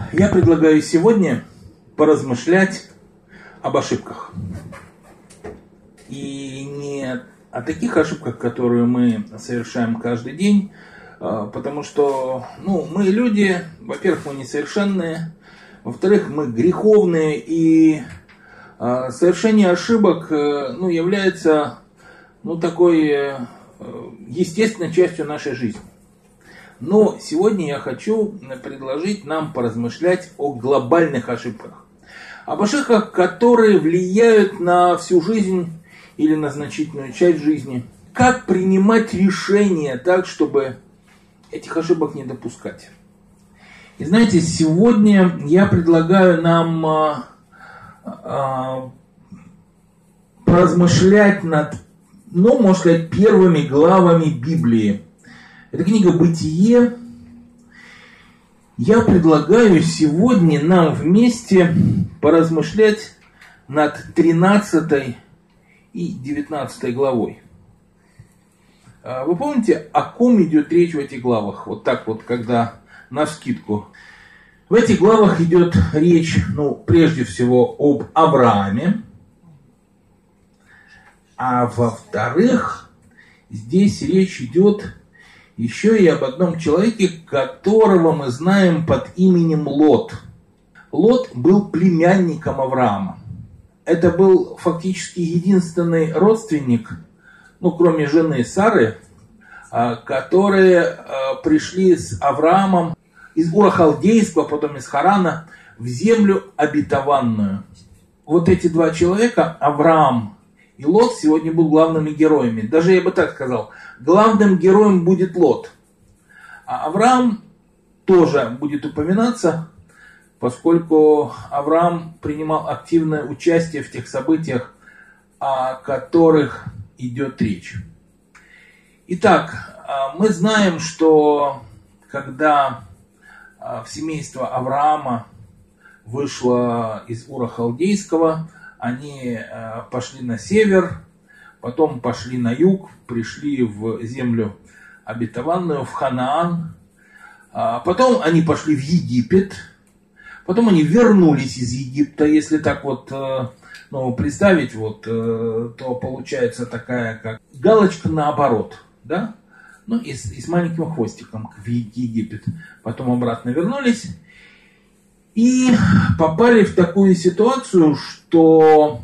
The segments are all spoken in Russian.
Я предлагаю сегодня поразмышлять об ошибках. И не о таких ошибках, которые мы совершаем каждый день, потому что мы люди, во-первых, мы несовершенные, во-вторых, мы греховные, и совершение ошибок является такой естественной частью нашей жизни. Но сегодня я хочу предложить нам поразмышлять о глобальных ошибках. Об ошибках, которые влияют на всю жизнь или на значительную часть жизни. Как принимать решения так, чтобы этих ошибок не допускать. И знаете, сегодня я предлагаю нам поразмышлять над, можно сказать, первыми главами Библии. Это книга «Бытие». Я предлагаю сегодня нам вместе поразмышлять над 13 и 19 главой. Вы помните, о ком идет речь в этих главах? Вот так вот, когда навскидку. В этих главах идет речь, прежде всего, об Аврааме. А во-вторых, здесь речь идет еще и об одном человеке, которого мы знаем под именем Лот. Лот был племянником Авраама. Это был фактически единственный родственник, кроме жены Сары, которые пришли с Авраамом из Ура Халдейского, потом из Харана, в землю обетованную. Вот эти два человека, Авраам и Лот, сегодня будут главными героями. Даже я бы так сказал, главным героем будет Лот. А Авраам тоже будет упоминаться, поскольку Авраам принимал активное участие в тех событиях, о которых идет речь. Итак, мы знаем, что когда в семейство Авраама вышло из Ура Халдейского, они пошли на север, потом пошли на юг, пришли в землю обетованную, в Ханаан. Потом они пошли в Египет, потом они вернулись из Египта. Если так представить, то получается такая, как галочка наоборот, да? И с маленьким хвостиком в Египет. Потом обратно вернулись. И попали в такую ситуацию, что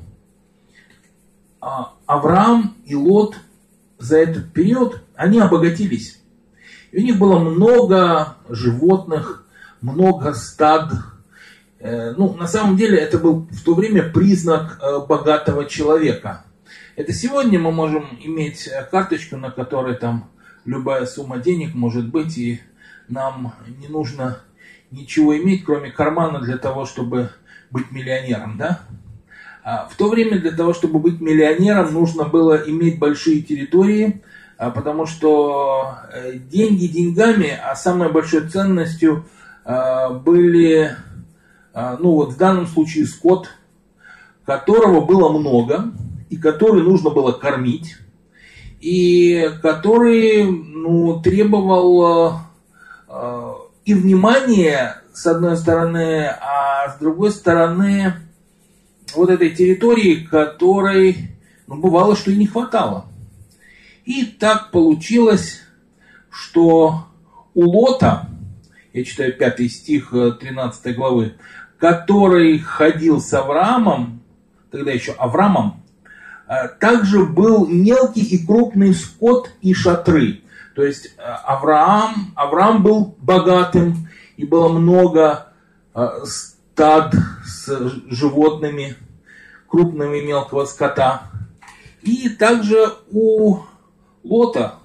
Авраам и Лот за этот период, они обогатились. И у них было много животных, много стад. На самом деле это был в то время признак богатого человека. Это сегодня мы можем иметь карточку, на которой там любая сумма денег может быть, и нам не нужно ничего иметь, кроме кармана, для того, чтобы быть миллионером, да? В то время для того, чтобы быть миллионером, нужно было иметь большие территории, потому что деньги деньгами, а самой большой ценностью были, в данном случае скот, которого было много, и который нужно было кормить, и который требовал и внимания, с одной стороны, а с другой стороны, вот этой территории, которой, бывало, что и не хватало. И так получилось, что у Лота, я читаю 5 стих 13 главы, который ходил с Авраамом, тогда еще Авраамом, также был мелкий и крупный скот и шатры. То есть Авраам был богатым, и было много стад с животными, крупными и мелкого скота. И также у Лота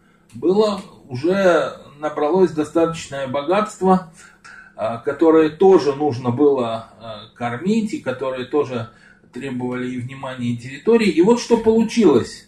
набралось достаточное богатство, которое тоже нужно было кормить, и которые тоже требовали и внимания, и территории. И вот что получилось.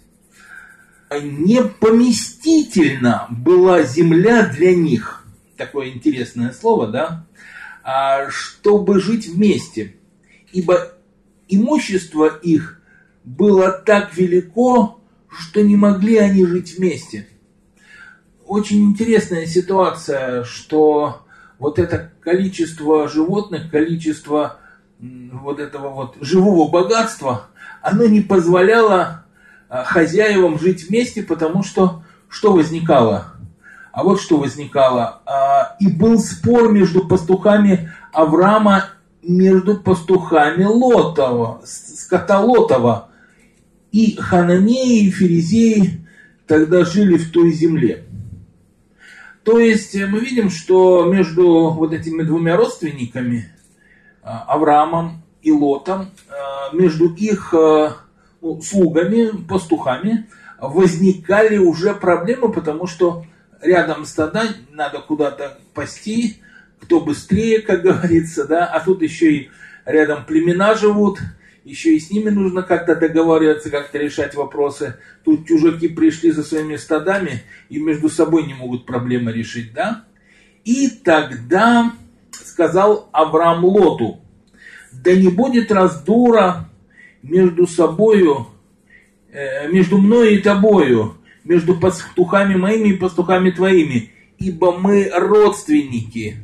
Непоместительна была земля для них, такое интересное слово, да, чтобы жить вместе, ибо имущество их было так велико, что не могли они жить вместе. Очень интересная ситуация, что вот это количество животных, количество вот этого вот живого богатства, оно не позволяло хозяевам жить вместе, потому что возникало? А вот что возникало. И был спор между пастухами Авраама, между пастухами Лотова, скота Лотова. И хананеи, и ферезеи тогда жили в той земле. То есть мы видим, что между вот этими двумя родственниками, Авраамом и Лотом, между их слугами, пастухами, возникали уже проблемы, потому что рядом стада, надо куда-то пасти, кто быстрее, как говорится, да, а тут еще и рядом племена живут, еще и с ними нужно как-то договариваться, как-то решать вопросы. Тут чужаки пришли за своими стадами и между собой не могут проблемы решить, да. И тогда сказал Авраам Лоту: да не будет раздора между собою, между мною и тобою, между пастухами моими и пастухами твоими, ибо мы родственники.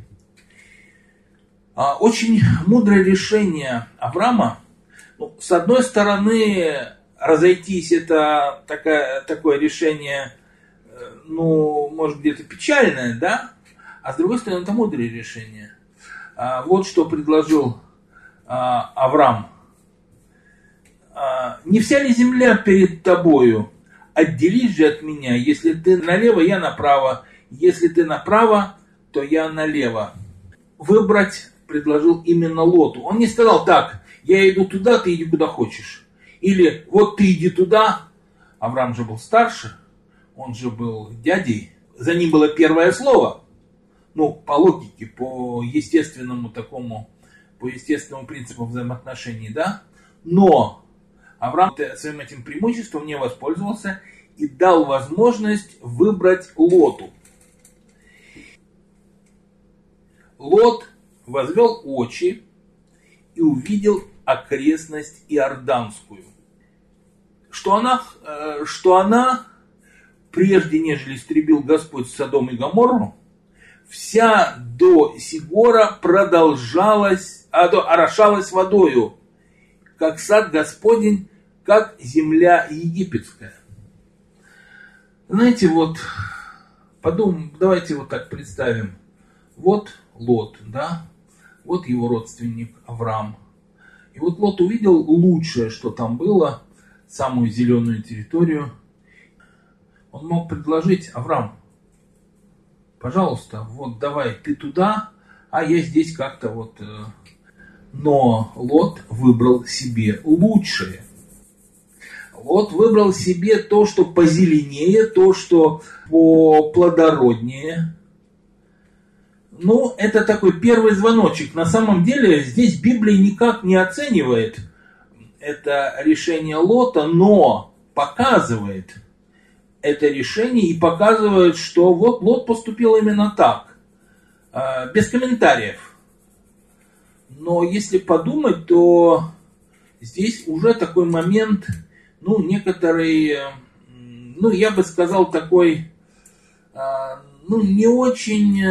Очень мудрое решение Авраама. Ну, с одной стороны, разойтись — это такое решение, ну, может, где-то печальное, да? А с другой стороны, это мудрое решение. Вот что предложил Авраам. Не вся ли земля перед тобою? Отделись же от меня. Если ты налево, я направо. Если ты направо, то я налево. Выбрать предложил именно Лоту. Он не сказал: так, я иду туда, ты иди куда хочешь. Или вот ты иди туда. Авраам же был старше, он же был дядей. За ним было первое слово. Ну, по логике, по естественному принципу взаимоотношений, да. Но Авраам своим этим преимуществом не воспользовался и дал возможность выбрать Лоту. Лот возвел очи и увидел окрестность Иорданскую. Что она, прежде нежели истребил Господь Содом и Гоморру, вся до Сигора продолжалась, орошалась водою, как сад Господень, как земля египетская. Знаете, вот, давайте вот так представим. Вот Лот, да, вот его родственник Авраам. И вот Лот увидел лучшее, что там было, самую зеленую территорию. Он мог предложить: Авраам, пожалуйста, вот давай ты туда, а я здесь как-то вот. Но Лот выбрал себе лучшее. Лот выбрал себе то, что позеленее, то, что поплодороднее. Ну, это такой первый звоночек. На самом деле здесь Библия никак не оценивает это решение Лота, но показывает это решение и показывает, что вот Лот поступил именно так, без комментариев. Но если подумать, то здесь уже такой момент, ну, некоторый, ну, я бы сказал, такой, ну, не очень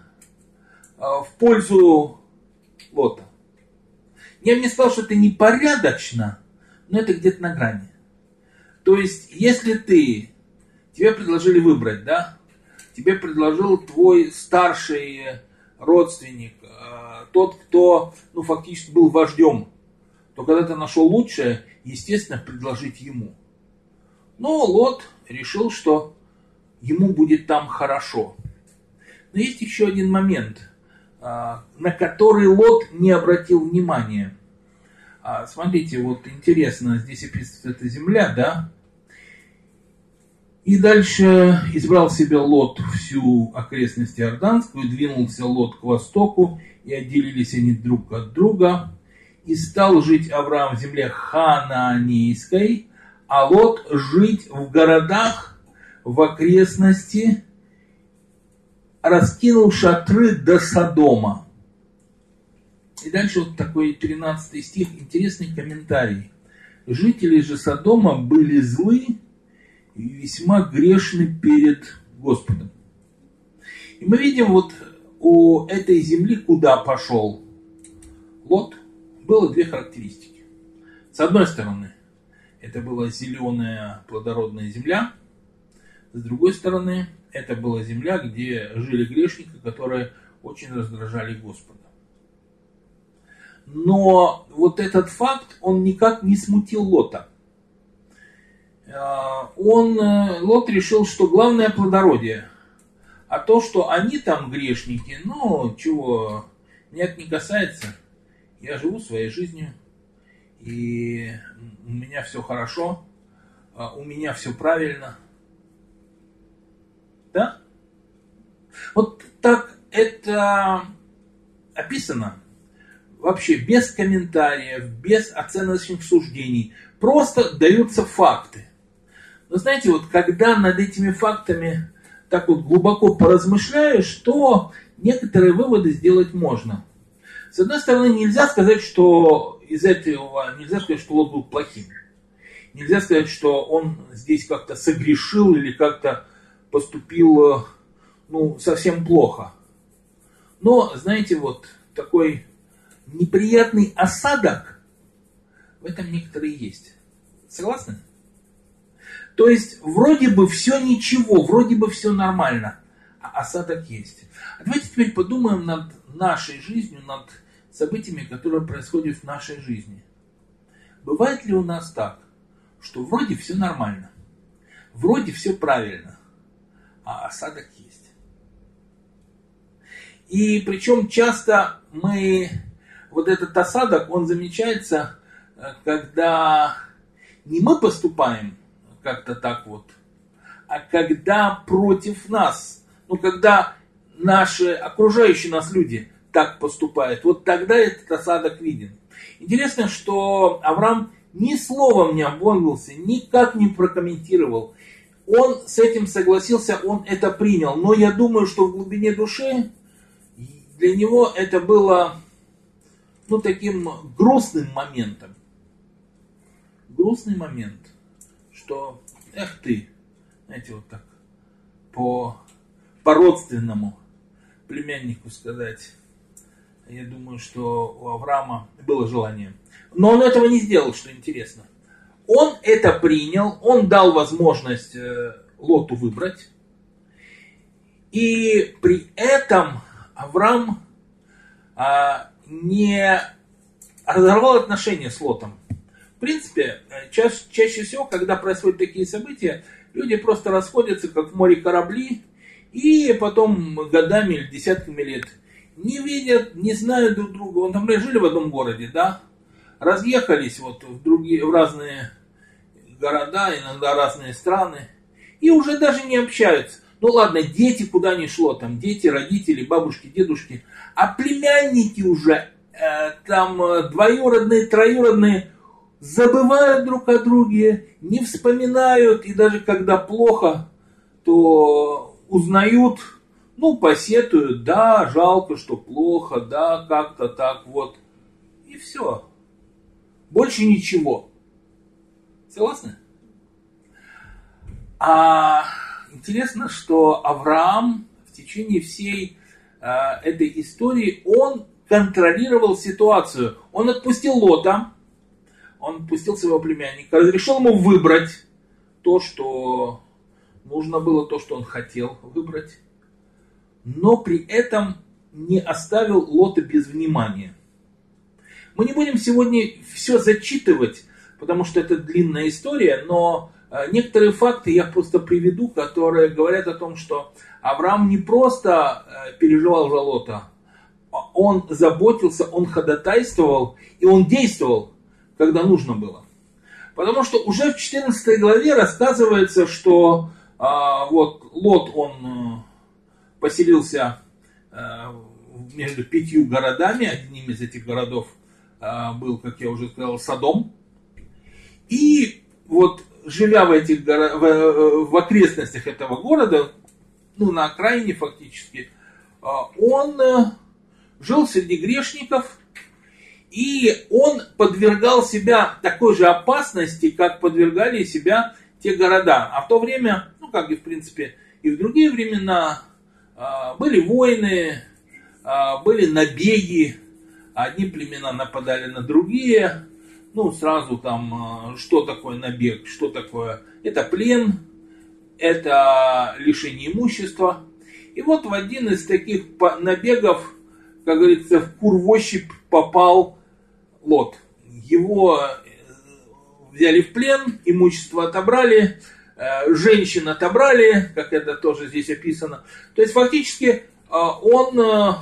в пользу Лота. Я бы не сказал, что это непорядочно, но это где-то на грани. То есть, если тебе предложили выбрать, да, тебе предложил твой старший родственник, тот, кто, ну, фактически был вождем, то когда ты нашел лучшее, естественно, предложить ему. Но Лот решил, что ему будет там хорошо. Но есть еще один момент, на который Лот не обратил внимания. Смотрите, вот интересно, здесь описывается эта земля, да? И дальше избрал себе Лот всю окрестность Иорданскую, двинулся Лот к востоку, и отделились они друг от друга. И стал жить Авраам в земле Хананейской, а Лот жить в городах в окрестности, раскинул шатры до Содома. И дальше вот такой 13 стих, интересный комментарий. Жители же Содома были злы и весьма грешны перед Господом. И мы видим вот у этой земли, куда пошел Лот, было две характеристики. С одной стороны, это была зеленая плодородная земля. С другой стороны, это была земля, где жили грешники, которые очень раздражали Господа. Но вот этот факт, он никак не смутил Лота. Лот решил, что главное плодородие. А то, что они там грешники, ну, чего, меня это не касается. Я живу своей жизнью, и у меня все хорошо, у меня все правильно. Да? Вот так это описано. Вообще без комментариев, без оценочных суждений. Просто даются факты. Но знаете, вот когда над этими фактами так вот глубоко поразмышляешь, то некоторые выводы сделать можно. С одной стороны, нельзя сказать, что из этого, нельзя сказать, что Лот был плохим. Нельзя сказать, что он здесь как-то согрешил или как-то поступил, ну, совсем плохо. Но, знаете, вот такой неприятный осадок в этом некоторые есть. Согласны? То есть, вроде бы все ничего, вроде бы все нормально, а осадок есть. А давайте теперь подумаем над нашей жизнью, над событиями, которые происходят в нашей жизни. Бывает ли у нас так, что вроде все нормально, вроде все правильно, а осадок есть? И причем часто вот этот осадок, он замечается, когда не мы поступаем как-то так вот, а когда против нас, ну когда наши окружающие нас люди так поступают, вот тогда этот осадок виден. Интересно, что Авраам ни словом не обмолвился, никак не прокомментировал. Он с этим согласился, он это принял. Но я думаю, что в глубине души для него это было, ну, таким грустным моментом. Грустный момент, что, эх ты, знаете, вот так, по-родственному племяннику сказать. Я думаю, что у Авраама было желание. Но он этого не сделал, что интересно. Он это принял, он дал возможность Лоту выбрать. И при этом Авраам не разорвал отношения с Лотом. В принципе, чаще всего, когда происходят такие события, люди просто расходятся, как в море корабли, и потом годами или десятками лет не видят, не знают друг друга. Вон там жили в одном городе, да, разъехались вот в разные города, иногда разные страны, и уже даже не общаются. Ну ладно, дети куда ни шло, там дети, родители, бабушки, дедушки, а племянники уже, там двоюродные, троюродные, забывают друг о друге, не вспоминают, и даже когда плохо, то узнают, ну, посетуют, да, жалко, что плохо, да, как-то так вот, и все. Больше ничего. Согласны? А интересно, что Авраам в течение всей этой истории, он контролировал ситуацию. Он отпустил Лота, он отпустил своего племянника, разрешил ему выбрать то, что нужно было, то, что он хотел выбрать, но при этом не оставил Лота без внимания. Мы не будем сегодня все зачитывать, потому что это длинная история, но некоторые факты я просто приведу, которые говорят о том, что Авраам не просто переживал за Лота, он заботился, он ходатайствовал и он действовал, когда нужно было. Потому что уже в 14 главе рассказывается, что вот Лот, он поселился между 5 городами, одним из этих городов был, как я уже сказал, Содом. И вот живя в окрестностях этого города, ну на окраине фактически, он жил среди грешников, и он подвергал себя такой же опасности, как подвергали себя те города. А в то время, ну как и в принципе и в другие времена, были войны, были набеги, одни племена нападали на другие. Ну, сразу там, что такое набег, что такое? Это плен, это лишение имущества. И вот в один из таких набегов, как говорится, в кур-в-ощупь попал Лот. Его взяли в плен, имущество отобрали, женщин отобрали, как это тоже здесь описано. То есть фактически он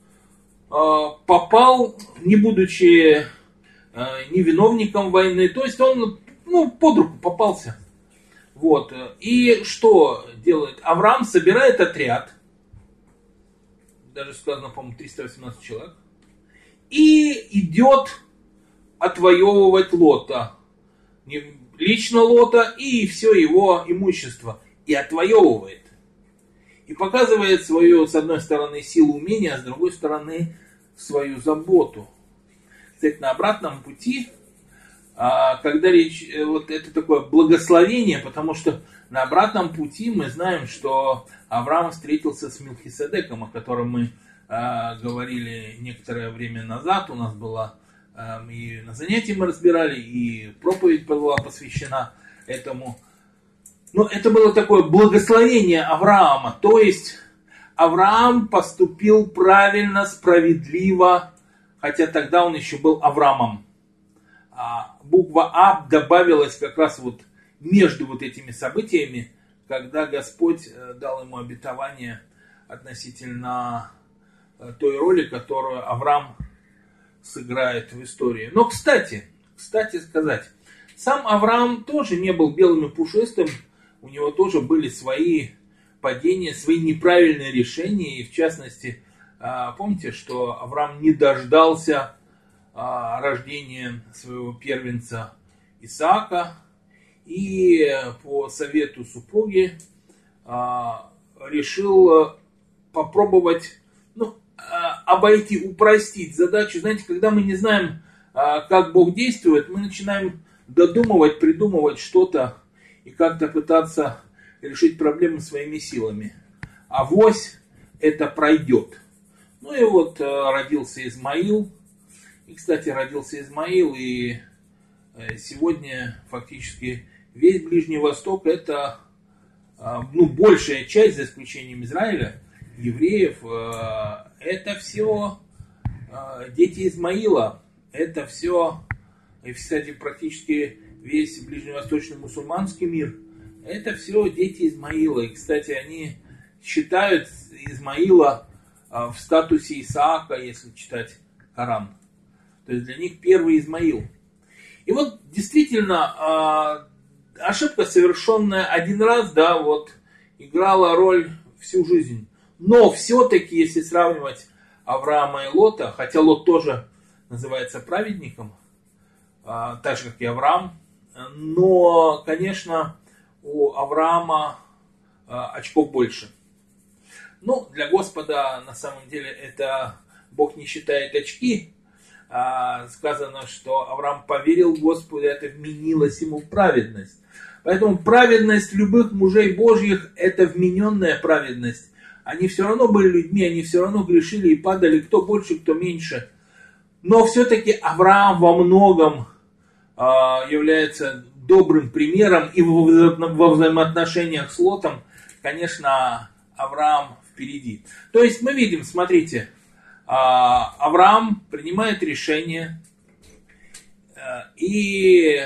попал, не будучи не виновником войны, то есть он под руку попался. Вот. И что делает? Авраам собирает отряд, даже сказано, по-моему, 318 человек, и идет отвоевывать Лота. Лично Лота и все его имущество. И отвоевывает. И показывает свою, с одной стороны, силу умения, а с другой стороны, свою заботу. Кстати, на обратном пути, когда речь, вот это такое благословение, потому что на обратном пути мы знаем, что Авраам встретился с Мелхиседеком, о котором мы говорили некоторое время назад. У нас было, и на занятии мы разбирали, и проповедь была посвящена этому. Но это было такое благословение Авраама, то есть Авраам поступил правильно, справедливо, хотя тогда он еще был Авраамом. Буква А добавилась как раз вот между вот этими событиями, когда Господь дал ему обетование относительно той роли, которую Авраам сыграет в истории. Но, кстати сказать, сам Авраам тоже не был белым и пушистым, у него тоже были свои падения, свои неправильные решения, и в частности, помните, что Авраам не дождался рождения своего первенца Исаака, и по совету супруги решил попробовать обойти, упростить задачу. Знаете, когда мы не знаем, как Бог действует, мы начинаем додумывать, придумывать что-то и как-то пытаться решить проблемы своими силами. Авось это пройдет. Ну и вот родился Измаил. И, кстати, родился Измаил, и сегодня фактически весь Ближний Восток, это большая часть, за исключением Израиля, евреев, это все дети Измаила. Это все, и, кстати, практически весь ближневосточный мусульманский мир, это все дети Измаила. И, кстати, они считают Измаила в статусе Исаака, если читать Коран. То есть для них первый Измаил. И вот действительно ошибка, совершенная один раз, да, вот играла роль всю жизнь. Но все-таки, если сравнивать Авраама и Лота, хотя Лот тоже называется праведником, так же, как и Авраам, но, конечно, у Авраама очков больше. Ну, для Господа, на самом деле, это Бог не считает очки. Сказано, что Авраам поверил Господу, это вменилось ему в праведность. Поэтому праведность любых мужей Божьих – это вмененная праведность. Они все равно были людьми, они все равно грешили и падали, кто больше, кто меньше. Но все-таки Авраам во многом является добрым примером, и во взаимоотношениях с Лотом, конечно, Авраам впереди. То есть мы видим, смотрите, Авраам принимает решение и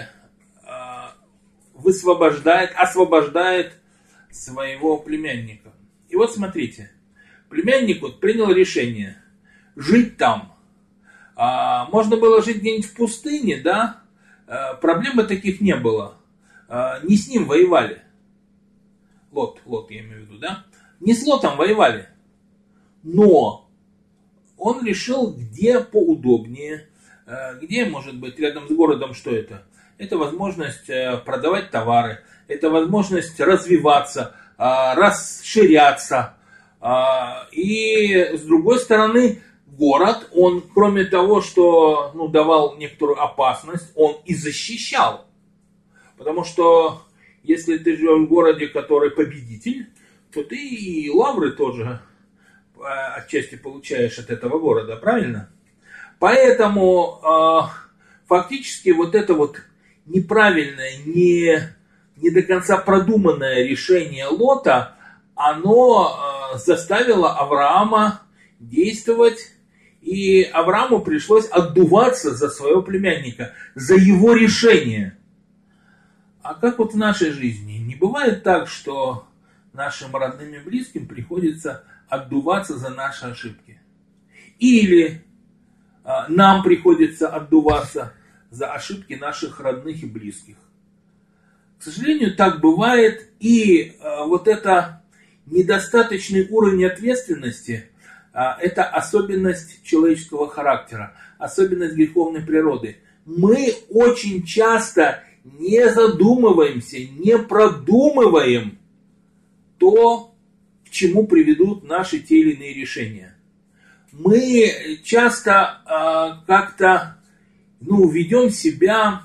освобождает своего племянника. И вот смотрите, племянник вот принял решение жить там. Можно было жить где-нибудь в пустыне, да? Проблем таких не было. Не с ним воевали. Лот я имею в виду, да? Не с Лотом воевали. Но он решил, где поудобнее, где, может быть, рядом с городом, что это? Это возможность продавать товары, это возможность развиваться, расширяться. И с другой стороны, город, он кроме того, что давал некоторую опасность, он и защищал. Потому что если ты живешь в городе, который победитель, то ты и лавры тоже отчасти получаешь от этого города, правильно? Поэтому фактически вот это вот неправильное, не до конца продуманное решение Лота, оно заставило Авраама действовать, и Аврааму пришлось отдуваться за своего племянника, за его решение. А как вот в нашей жизни? Не бывает так, что нашим родным и близким приходится отдуваться за наши ошибки. Или нам приходится отдуваться за ошибки наших родных и близких. К сожалению, так бывает, и вот это недостаточный уровень ответственности, это особенность человеческого характера, особенность греховной природы. Мы очень часто не задумываемся, не продумываем то, к чему приведут наши те или иные решения. Мы часто как-то ведем себя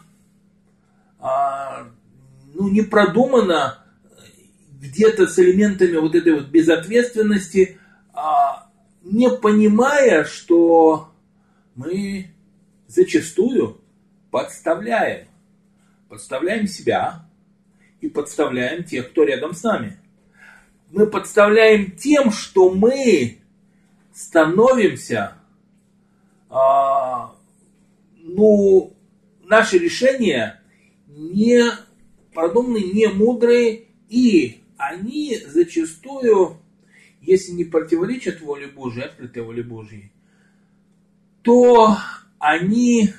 непродуманно, где-то с элементами вот этой вот безответственности, не понимая, что мы зачастую подставляем себя и подставляем тех, кто рядом с нами. Мы подставляем тем, что мы становимся, наши решения не продуманные, не мудрые, и они зачастую, если не противоречат воле Божией, открытой воле Божьей, то они,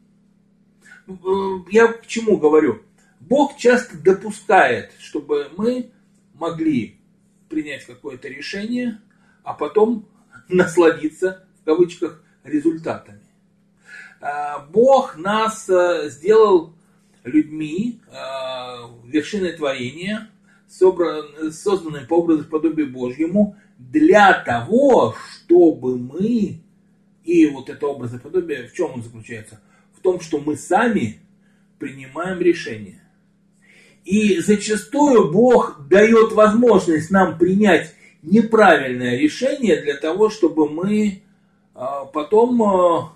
я к чему говорю? Бог часто допускает, чтобы мы могли принять какое-то решение, а потом насладиться, в кавычках, результатами. Бог нас сделал людьми, вершиной творения, созданными по образу и подобию Божьему, для того, чтобы мы, и вот это образ и подобие, в чем он заключается? В том, что мы сами принимаем решения. И зачастую Бог дает возможность нам принять неправильное решение для того, чтобы мы потом,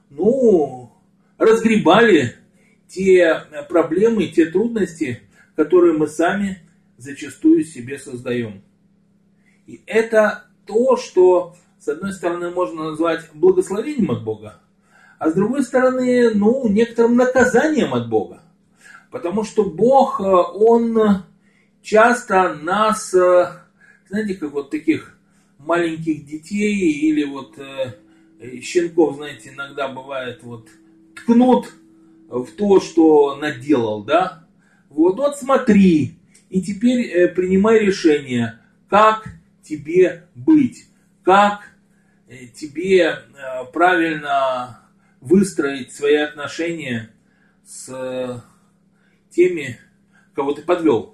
разгребали те проблемы, те трудности, которые мы сами зачастую себе создаем. И это то, что, с одной стороны, можно назвать благословением от Бога, а с другой стороны, некоторым наказанием от Бога. Потому что Бог, Он часто нас, знаете, как вот таких маленьких детей или вот щенков, знаете, иногда бывает, ткнут в то, что наделал, да? Вот смотри, и теперь принимай решение, как тебе быть, как тебе правильно выстроить свои отношения с теми, кого ты подвел.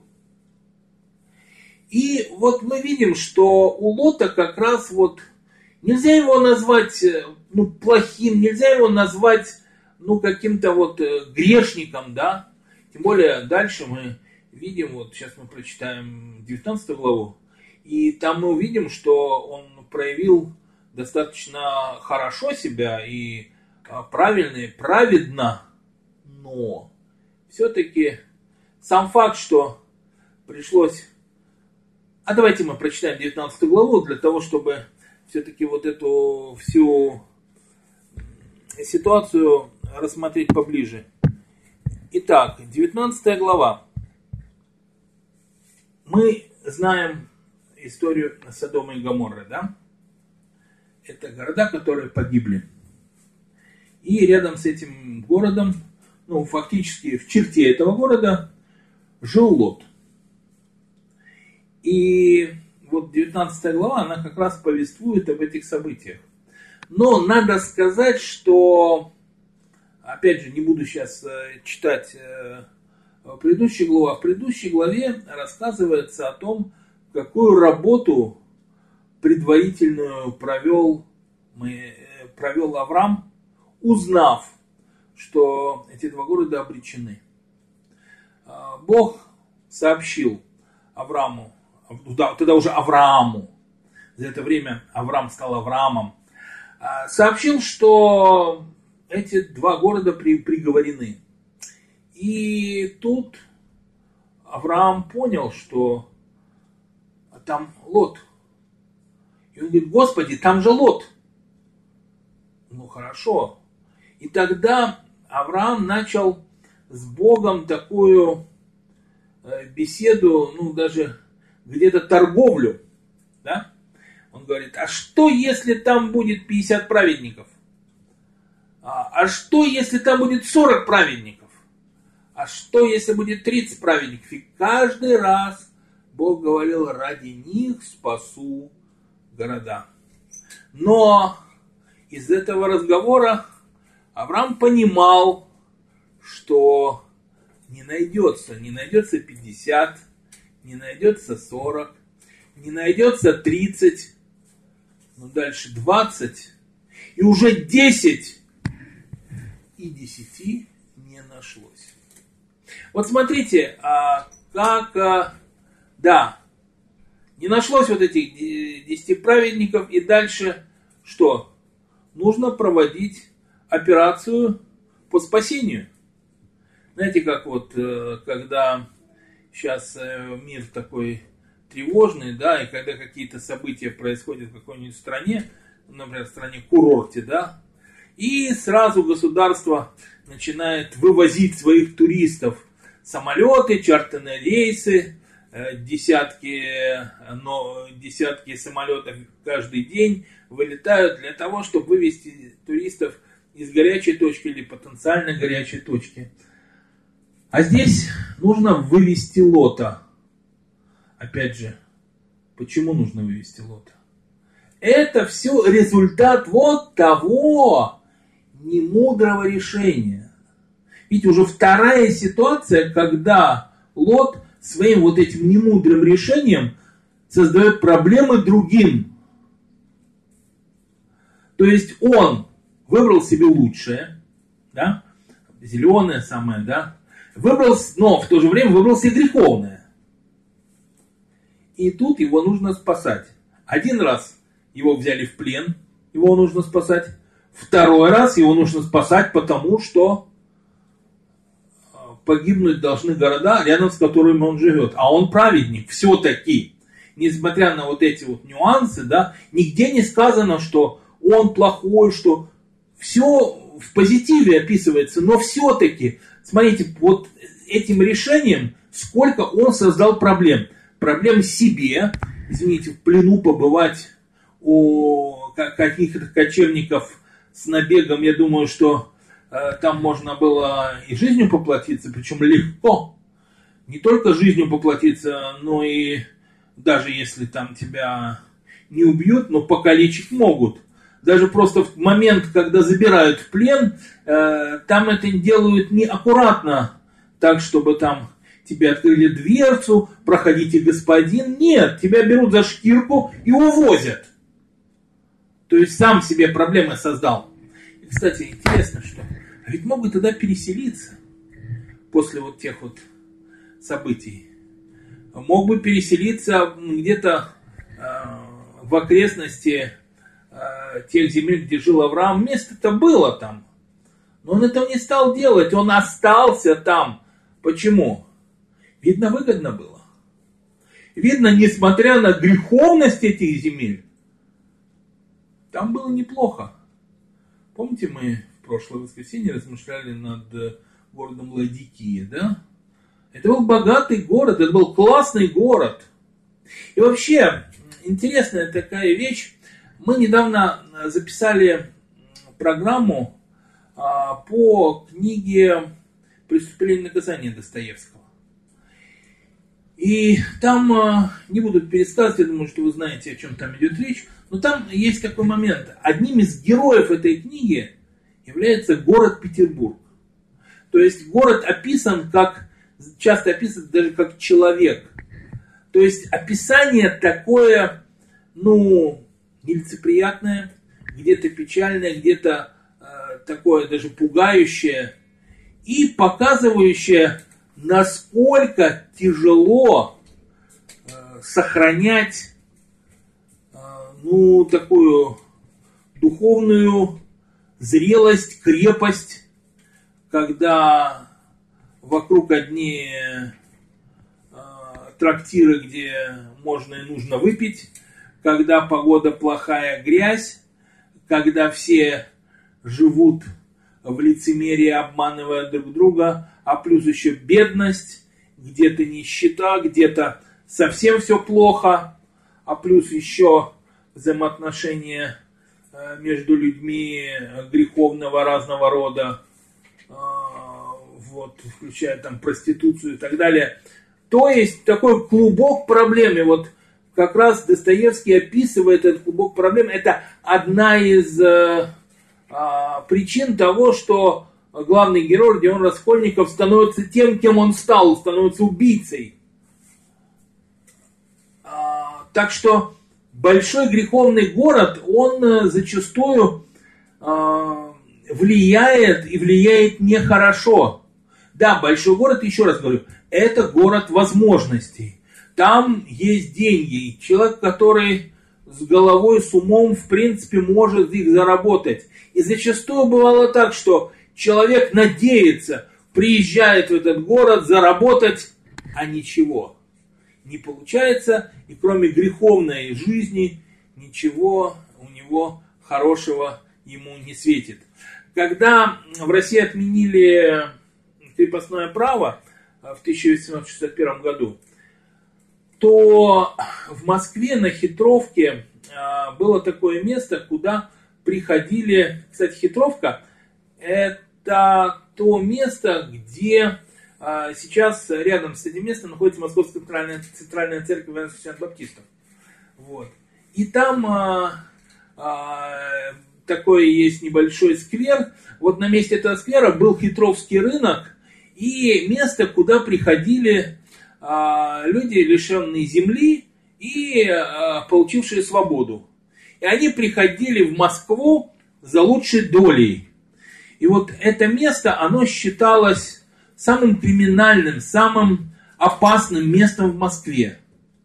И вот мы видим, что у Лота как раз нельзя его назвать плохим, нельзя его назвать каким-то грешником, да. Тем более дальше мы видим, сейчас мы прочитаем 19 главу, и там мы увидим, что он проявил достаточно хорошо себя и правильно и праведно, но все-таки сам факт, что пришлось... А давайте мы прочитаем 19 главу для того, чтобы все-таки эту всю ситуацию рассмотреть поближе. Итак, 19 глава. Мы знаем историю Содома и Гоморры, да? Это города, которые погибли. И рядом с этим городом, фактически в черте этого города, жил Лот. И 19 глава, она как раз повествует об этих событиях. Но надо сказать, что, опять же, не буду сейчас читать предыдущую главу, а в предыдущей главе рассказывается о том, какую работу предварительную провел Авраам, узнав, что эти два города обречены. Бог сообщил Аврааму, тогда уже Аврааму, за это время Авраам стал Авраамом, сообщил, что эти два города приговорены. И тут Авраам понял, что там Лот. И он говорит: Господи, там же Лот. Ну хорошо. И тогда Авраам начал с Богом такую беседу, ну даже где-то торговлю. Да? Он говорит: а что если там будет 50 праведников? А что если там будет 40 праведников? А что если будет 30 праведников? И каждый раз Бог говорил: ради них спасу города. Но из этого разговора Авраам понимал, что не найдется 50, не найдется 40, не найдется 30, но дальше 20, и уже 10, и 10 не нашлось. Вот смотрите, не нашлось вот этих 10 праведников, и дальше что? Нужно проводить операцию по спасению. Знаете, как вот, когда сейчас мир такой тревожный, да, и когда какие-то события происходят в какой-нибудь стране, например, в стране-курорте, да, и сразу государство начинает вывозить своих туристов, самолеты, чартерные рейсы, десятки самолетов каждый день вылетают для того, чтобы вывести туристов из горячей точки или потенциально горячей точки. А здесь нужно вывести Лота. Опять же, почему нужно вывести Лота? Это все результат вот того немудрого решения. Ведь уже вторая ситуация, когда Лот своим вот этим немудрым решением создает проблемы другим. То есть он выбрал себе лучшее, да, зеленое самое, да, выбрал, но в то же время выбрал себе греховное. И тут его нужно спасать. Один раз его взяли в плен, его нужно спасать. Второй раз его нужно спасать, потому что погибнуть должны города, рядом с которыми он живет. А он праведник все-таки. Несмотря на вот эти вот нюансы, да, нигде не сказано, что он плохой, что все в позитиве описывается. Но все-таки, смотрите, вот этим решением, сколько он создал проблем. Проблем себе, извините, в плену побывать у каких-то кочевников с набегом, я думаю, что там можно было и жизнью поплатиться, причем легко. Не только жизнью поплатиться, но и даже если там тебя не убьют, но покалечить могут. Даже просто в момент, когда забирают в плен, там это делают неаккуратно, так, чтобы там тебе открыли дверцу, проходите, господин. Нет, тебя берут за шкирку и увозят. То есть сам себе проблемы создал. И, кстати, интересно, что а ведь мог бы тогда переселиться после вот тех вот событий. Мог бы переселиться где-то в окрестности тех земель, где жил Авраам. Место-то было там. Но он этого не стал делать. Он остался там. Почему? Видно, выгодно было. Видно, несмотря на греховность этих земель, там было неплохо. Помните, мы в прошлое воскресенье размышляли над городом Ладикия, да? Это был богатый город, это был классный город. И вообще, интересная такая вещь. Мы недавно записали программу по книге «Преступление и наказание» Достоевского. И там, не буду пересказывать, я думаю, что вы знаете, о чем там идет речь, но там есть какой момент. Одним из героев этой книги является город Петербург. То есть город описан как, часто описан даже как человек. То есть описание такое, нелицеприятное, где-то печальное, где-то такое даже пугающее и показывающее, насколько тяжело сохранять такую духовную зрелость, крепость, когда вокруг одни трактиры, где можно и нужно выпить, когда погода плохая, грязь, когда все живут в лицемерии, обманывая друг друга, а плюс еще бедность, где-то нищета, где-то совсем все плохо, а плюс еще взаимоотношения между людьми греховного разного рода, включая там проституцию и так далее. То есть такой клубок проблем. И вот как раз Достоевский описывает этот клубок проблем. Это одна из причин того, что главный герой Родион Раскольников становится тем, кем он стал, становится убийцей. Так что большой греховный город, он зачастую влияет и влияет нехорошо. Да, большой город, еще раз говорю, это город возможностей. Там есть деньги. Человек, который с головой, с умом, в принципе, может их заработать. И зачастую бывало так, что человек надеется, приезжает в этот город заработать, а ничего не получается. И кроме греховной жизни, ничего у него хорошего ему не светит. Когда в России отменили крепостное право в 1861 году, то в Москве на Хитровке было такое место, куда приходили... Кстати, Хитровка – это то место, где сейчас рядом с этим местом находится Московская центральная церковь Иоанна Баптистов. Вот. И там такой есть небольшой сквер. Вот на месте этого сквера был Хитровский рынок и место, куда приходили люди, лишенные земли и получившие свободу. И они приходили в Москву за лучшей долей. И вот это место, оно считалось самым криминальным, самым опасным местом в Москве.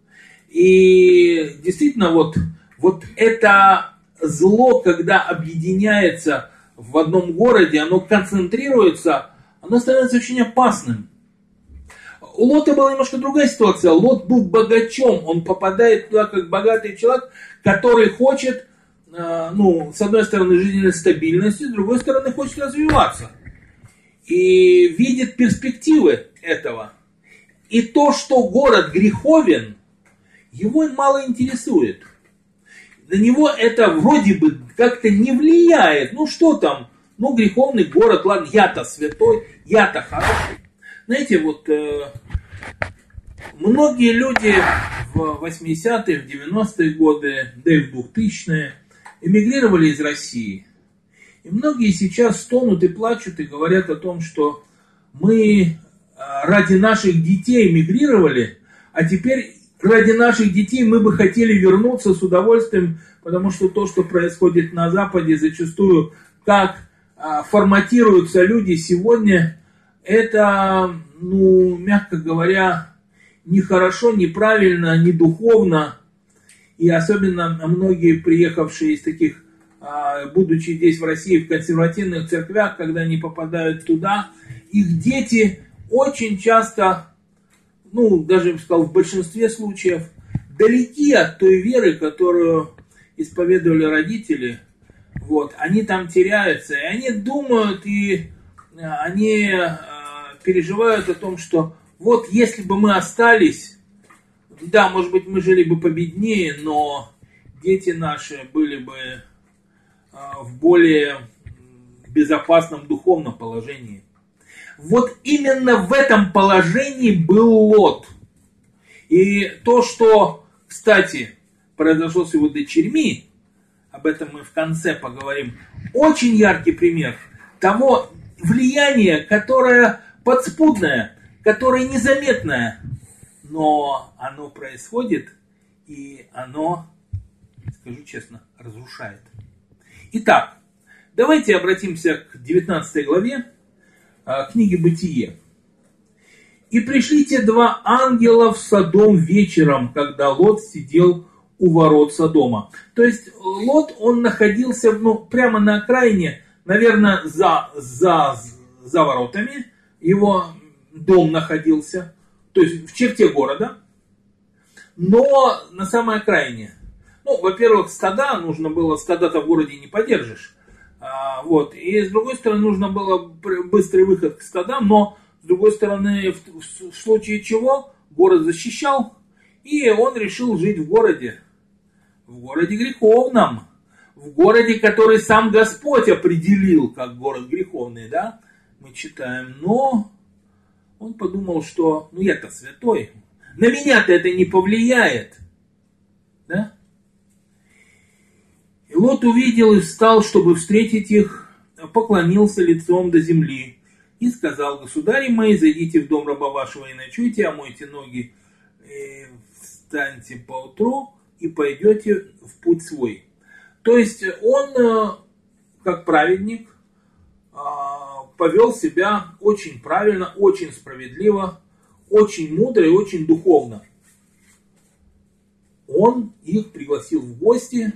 И действительно, вот это зло, когда объединяется в одном городе, оно концентрируется, оно становится очень опасным. У Лота была немножко другая ситуация. Лот был богачом, он попадает туда как богатый человек, который хочет, с одной стороны, жизненной стабильности, с другой стороны, хочет развиваться. И видит перспективы этого. И то, что город греховен, его мало интересует. На него это вроде бы как-то не влияет. Что там? Греховный город, ладно, я-то святой, я-то хороший. Знаете, многие люди в 80-е, в 90-е годы, да и в 2000-е эмигрировали из России. И многие сейчас стонут и плачут и говорят о том, что мы ради наших детей эмигрировали, а теперь ради наших детей мы бы хотели вернуться с удовольствием, потому что то, что происходит на Западе, зачастую как форматируются люди сегодня, это, мягко говоря, нехорошо, неправильно, не духовно. И особенно многие приехавшие из таких, будучи здесь в России в консервативных церквях, когда они попадают туда, их дети очень часто, даже, я бы сказал, в большинстве случаев, далеки от той веры, которую исповедовали родители. Они там теряются, и они думают, и они переживают о том, что если бы мы остались, да, может быть, мы жили бы победнее, но дети наши были бы в более безопасном духовном положении. Именно в этом положении был Лот. И то, что, кстати, произошло с его дочерьми, об этом мы в конце поговорим, очень яркий пример того влияния, которое подспудное, которое незаметное, но оно происходит, и оно, скажу честно, разрушает. Итак, давайте обратимся к 19 главе книги «Бытие». «И пришли те два ангела в Содом вечером, когда Лот сидел у ворот Содома. То есть Лот, он находился прямо на окраине, наверное, за воротами, его дом находился, то есть в черте города, но на самой окраине. Во-первых, стада-то в городе не подержишь. И с другой стороны, нужно было быстрый выход к стадам, но с другой стороны, в случае чего, город защищал, и он решил жить в городе греховном, в городе, который сам Господь определил как город греховный, да, мы читаем, но он подумал, что, я-то святой, на меня-то это не повлияет, да. И Лот увидел и встал, чтобы встретить их, поклонился лицом до земли и сказал: государи мои, зайдите в дом раба вашего и ночуйте, омойте ноги, и встаньте поутру и пойдете в путь свой. То есть он, как праведник, повел себя очень правильно, очень справедливо, очень мудро и очень духовно. Он их пригласил в гости,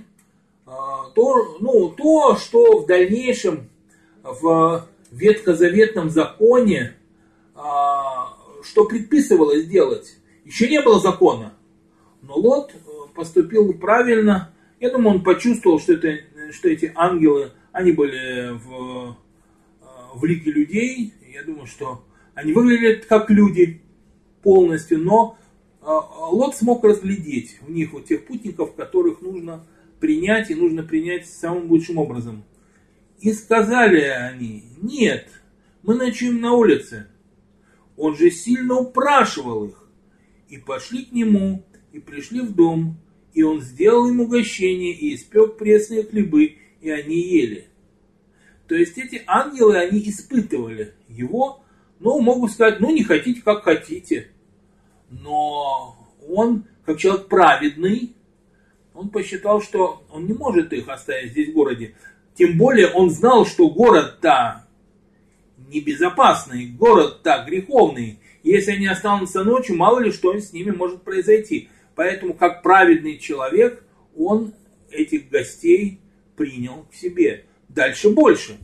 то, что в дальнейшем в ветхозаветном законе, что предписывалось делать. Еще не было закона, но Лот поступил правильно. Я думаю, он почувствовал, что эти ангелы, они были в лике людей. Я думаю, что они выглядят как люди полностью, но Лот смог разглядеть в них вот тех путников, которых нужно принять, и нужно принять самым лучшим образом. И сказали они: нет, мы ночуем на улице. Он же сильно упрашивал их. И пошли к нему, и пришли в дом, и он сделал им угощение, и испек пресные хлебы, и они ели. То есть эти ангелы, они испытывали его, могут сказать: не хотите, как хотите. Но он, как человек праведный, он посчитал, что он не может их оставить здесь в городе. Тем более он знал, что город-то небезопасный, город-то греховный. Если они останутся ночью, мало ли что с ними может произойти. Поэтому, как праведный человек, он этих гостей принял к себе. Дальше больше.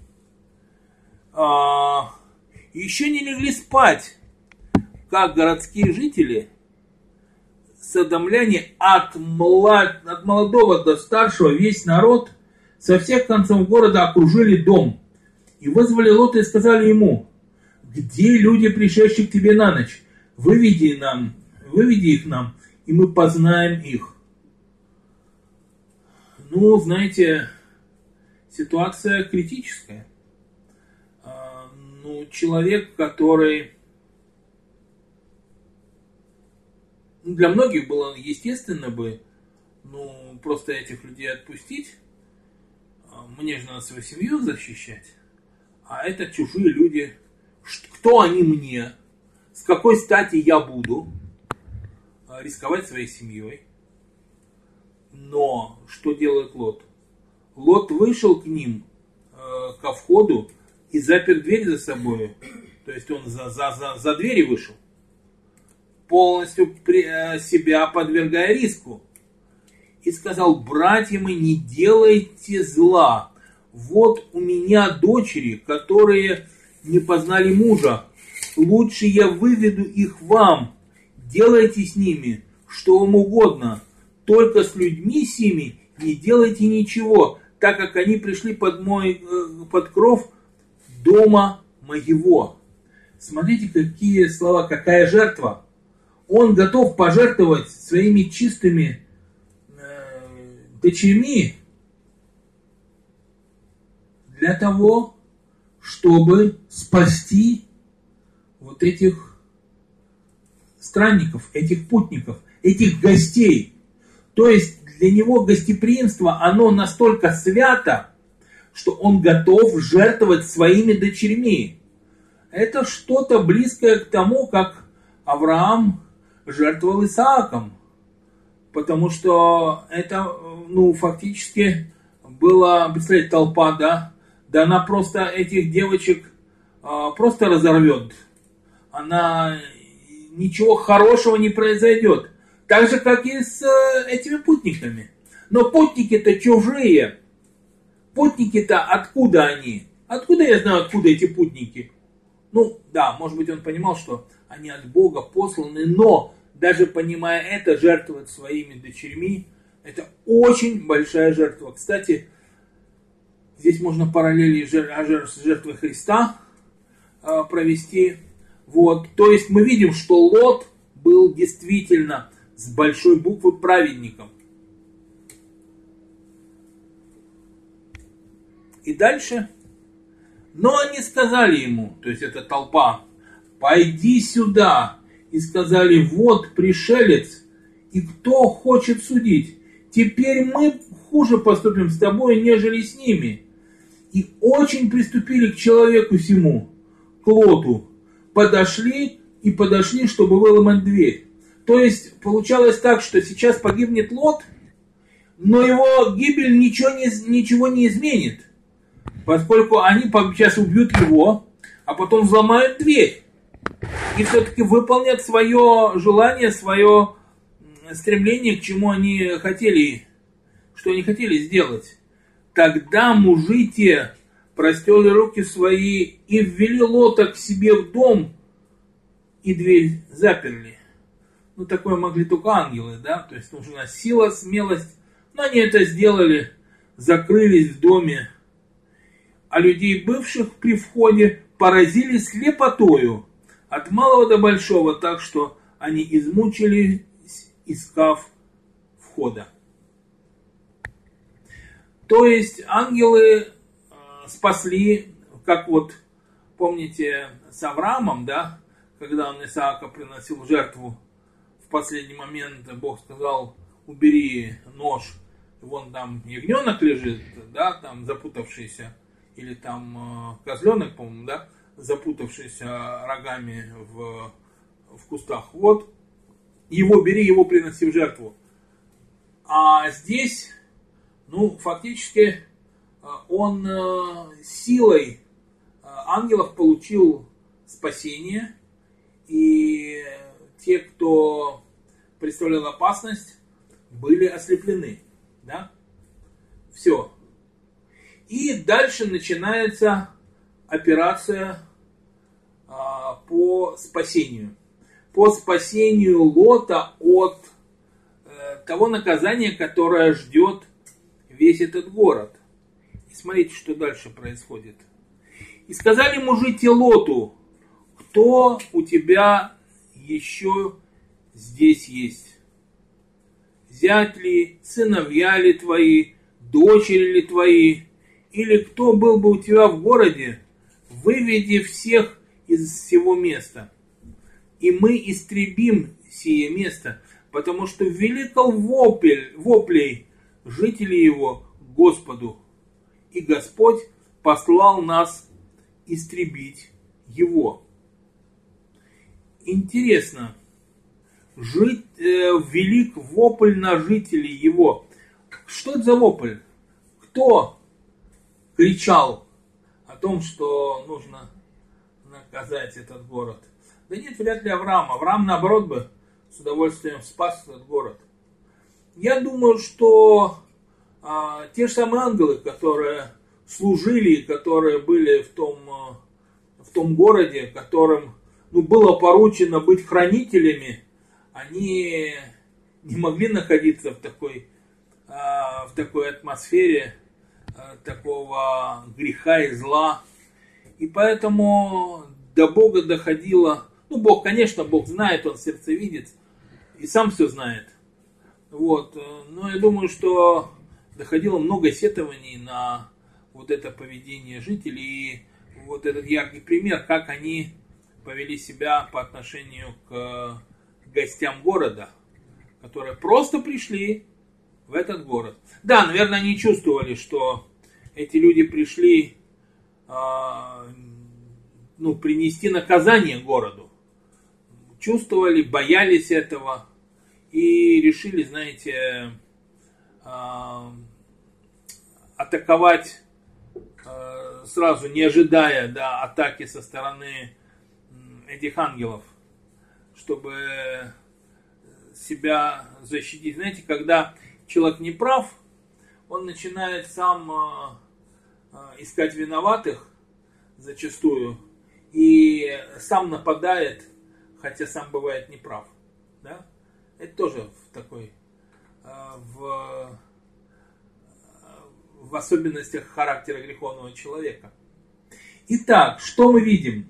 Еще не легли спать, как городские жители, содомляне, от молодого до старшего, весь народ со всех концов города окружили дом. И вызвали Лота и сказали ему: где люди, пришедшие к тебе на ночь? Выведи их нам, и мы познаем их. Знаете, ситуация критическая. Человек, который... Для многих было естественно бы, просто этих людей отпустить. Мне же надо свою семью защищать. А это чужие люди. Кто они мне? С какой стати я буду рисковать своей семьей? Но что делает Лот? Лот вышел к ним ко входу и запер дверь за собой. То есть он за двери вышел, полностью себя подвергая риску. И сказал: братья мои, не делайте зла. Вот у меня дочери, которые не познали мужа. Лучше я выведу их вам. Делайте с ними что вам угодно. Только с людьми сими не делайте ничего, так как они пришли под кров дома моего. Смотрите, какие слова, какая жертва. Он готов пожертвовать своими чистыми дочерьми для того, чтобы спасти вот этих странников, этих путников, этих гостей. То есть для него гостеприимство, оно настолько свято, что он готов жертвовать своими дочерьми. Это что-то близкое к тому, как Авраам жертвовал Исааком. Потому что это, фактически была, представляете, толпа, да? Да она просто этих девочек просто разорвет. Ничего хорошего не произойдет. Так же, как и с этими путниками. Но путники-то чужие. Путники-то откуда они? Откуда я знаю, откуда эти путники? Ну, да, может быть, он понимал, что они от Бога посланы, но даже понимая это, жертвовать своими дочерьми, это очень большая жертва. Кстати, здесь можно параллели с жертвой Христа провести. Вот. То есть мы видим, что Лот был действительно с большой буквы праведником. И дальше. Но они сказали ему, то есть эта толпа, пойди сюда. И сказали, вот пришелец, и кто хочет судить? Теперь мы хуже поступим с тобой, нежели с ними. И очень приступили к человеку сему, к Лоту. Подошли, чтобы выломать дверь. То есть получалось так, что сейчас погибнет Лот, но его гибель ничего не изменит. Поскольку они сейчас убьют его, а потом взломают дверь. И все-таки выполнят свое желание, свое стремление, к чему они хотели, что они хотели сделать. Тогда мужи те простерли руки свои и ввели Лота к себе в дом, и дверь заперли. Ну, такое могли только ангелы, да, то есть нужна сила, смелость. Но они это сделали, закрылись в доме. А людей, бывших при входе, поразили слепотою от малого до большого, так что они измучились, искав входа. То есть ангелы спасли, как вот помните с Авраамом, да, когда он Исаака приносил в жертву, в последний момент Бог сказал, убери нож, вон там ягненок лежит, да, там запутавшийся, или там козленок, по-моему, да, запутавшийся рогами в кустах. Вот, его бери, его приноси в жертву. А здесь, ну, фактически, он силой ангелов получил спасение, и те, кто представлял опасность, были ослеплены, да? Все. И дальше начинается операция по спасению. По спасению Лота от того наказания, которое ждет весь этот город. И смотрите, что дальше происходит. И сказали мужи те Лоту, кто у тебя еще здесь есть? Зять ли, сыновья ли твои, дочери ли твои, или кто был бы у тебя в городе, выведи всех из всего места. И мы истребим сие место, потому что великал воплей жителей его Господу, и Господь послал нас истребить его. Интересно, велик вопль на жителей его. Что это за вопль? Кто кричал о том, что нужно наказать этот город? Да нет, вряд ли Авраам. Авраам, наоборот, бы с удовольствием спас этот город. Я думаю, что те же самые ангелы, которые служили, которые были в том городе, которым было поручено быть хранителями, они не могли находиться в такой атмосфере такого греха и зла. И поэтому до Бога доходило, Бог, конечно, Бог знает, Он сердцевидец и сам все знает. Вот. Но я думаю, что доходило много сетований на вот это поведение жителей и вот этот яркий пример, как они повели себя по отношению к гостям города, которые просто пришли в этот город. Да, наверное, они чувствовали, что эти люди пришли принести наказание городу. Чувствовали, боялись этого и решили, знаете, атаковать сразу, не ожидая атаки со стороны этих ангелов, чтобы себя защитить. Знаете, когда человек не прав, он начинает сам искать виноватых зачастую и сам нападает, хотя сам бывает неправ. Да? Это тоже такой в особенностях характера греховного человека. Итак, что мы видим?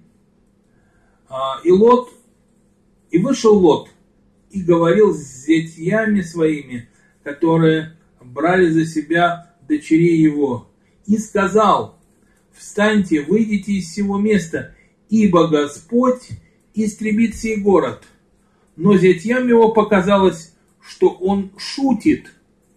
И вышел Лот, и говорил с зятьями своими, которые брали за себя дочерей его, и сказал: встаньте, выйдите из сего места, ибо Господь истребит сей город. Но зятьям его показалось, что он шутит.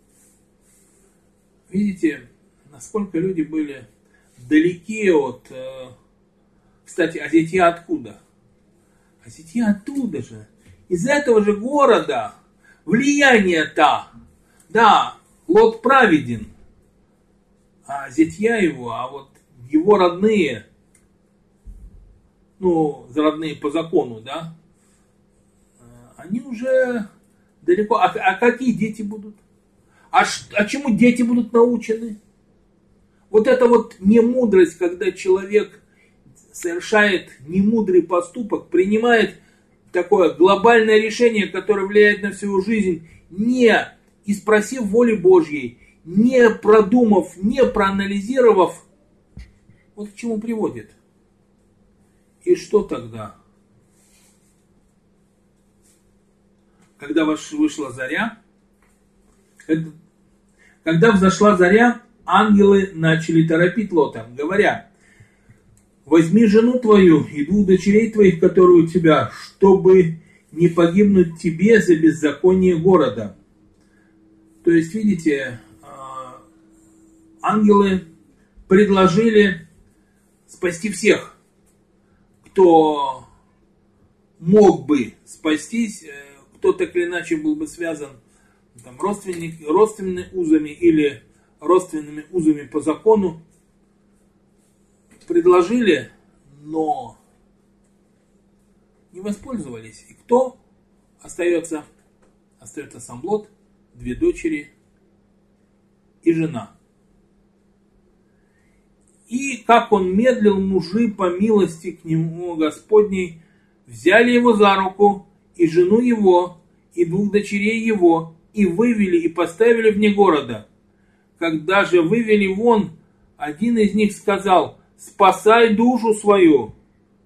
Видите, насколько люди были далеки от... Кстати, а зятья откуда? А зятья оттуда же. Из этого же города. Влияние-то. Да, Лот праведен. А зятья его, а вот его родные, родные по закону, да, они уже далеко. А какие дети будут? А чему дети будут научены? Вот это вот немудрость, когда человек совершает немудрый поступок, принимает такое глобальное решение, которое влияет на всю жизнь, не испросив воли Божьей, не продумав, не проанализировав, вот к чему приводит. И что тогда? Когда вышла заря, когда взошла заря, ангелы начали торопить Лота, говоря: возьми жену твою и 2 дочерей твоих, которые у тебя, чтобы не погибнуть тебе за беззаконие города. То есть, видите, ангелы предложили спасти всех, кто мог бы спастись, кто так или иначе был бы связан родственными узами или родственными узами по закону. Предложили, но не воспользовались. И кто остается? Остается сам Лот, 2 дочери и жена. И как он медлил, мужи по милости к нему Господней взяли его за руку, и жену его, и 2 дочерей его, и вывели, и поставили вне города. Когда же вывели вон, один из них сказал: спасай душу свою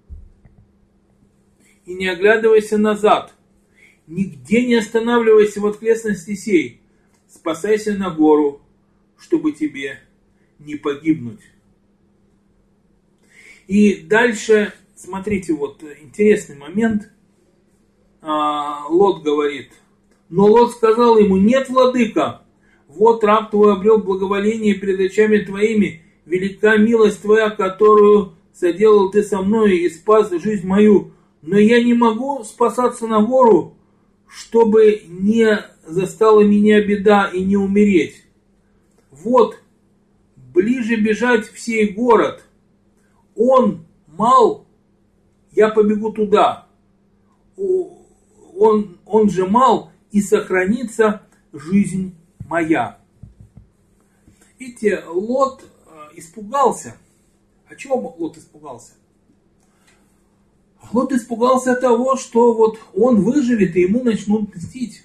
и не оглядывайся назад, нигде не останавливайся в окрестности сей, спасайся на гору, чтобы тебе не погибнуть. И дальше, смотрите, вот интересный момент. Лот говорит: но Лот сказал ему: нет, владыка, вот раб твой обрел благоволение перед очами твоими, велика милость твоя, которую соделал ты со мной и спас жизнь мою, но я не могу спасаться на гору, чтобы не застала меня беда и не умереть. Вот, ближе бежать в сей город, он мал, я побегу туда, он же мал, и сохранится жизнь моя. Видите, Лот испугался. А чего Лот испугался? Лот испугался того, что вот он выживет, и ему начнут мстить.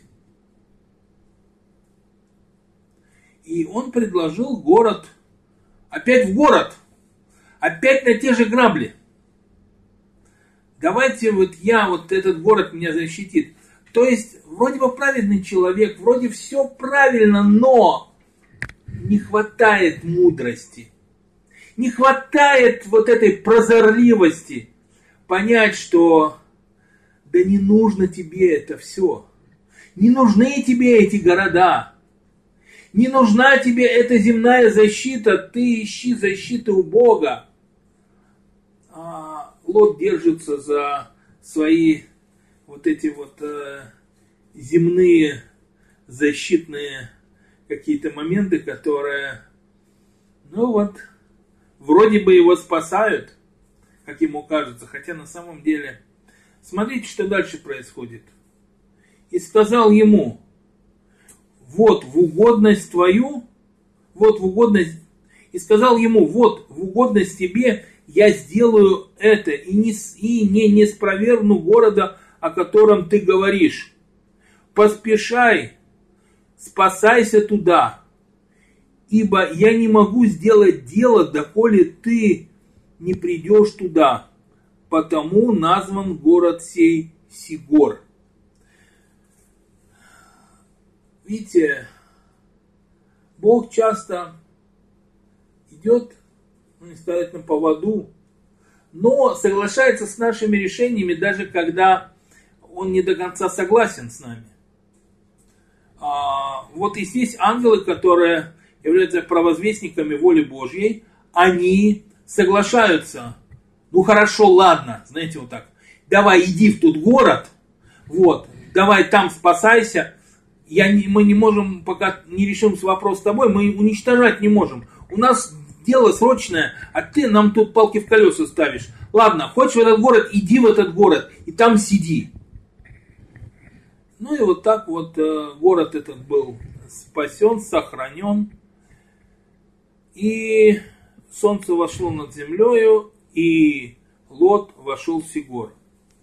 И он предложил город, опять в город, опять на те же грабли. Давайте этот город меня защитит. То есть, вроде бы праведный человек, вроде все правильно, но не хватает мудрости. Не хватает вот этой прозорливости понять, что да не нужно тебе это все. Не нужны тебе эти города. Не нужна тебе эта земная защита. Ты ищи защиты у Бога. Лот держится за свои вот эти вот земные защитные какие-то моменты, которые, вроде бы его спасают, как ему кажется, хотя на самом деле, смотрите, что дальше происходит. и сказал ему: вот в угодность твою, вот в угодность, и сказал ему: вот в угодность тебе я сделаю это, и не спровергну города, о котором ты говоришь. Поспешай, спасайся туда, ибо я не могу сделать дело, доколе ты не придешь туда, потому назван город сей Сигор. Видите, Бог часто идет, не сказать, на поводу, но соглашается с нашими решениями, даже когда Он не до конца согласен с нами. Вот и здесь ангелы, которые являются провозвестниками воли Божьей, они соглашаются. Ну хорошо, ладно, знаете, вот так. Давай, иди в тот город, вот, давай там спасайся. Мы не можем, пока не решим вопрос с тобой, мы уничтожать не можем. У нас дело срочное, а ты нам тут палки в колеса ставишь. Ладно, хочешь в этот город, иди в этот город и там сиди. Ну и вот так вот город этот был спасен, сохранен. И солнце вошло над землею, и Лот вошел в Сигор.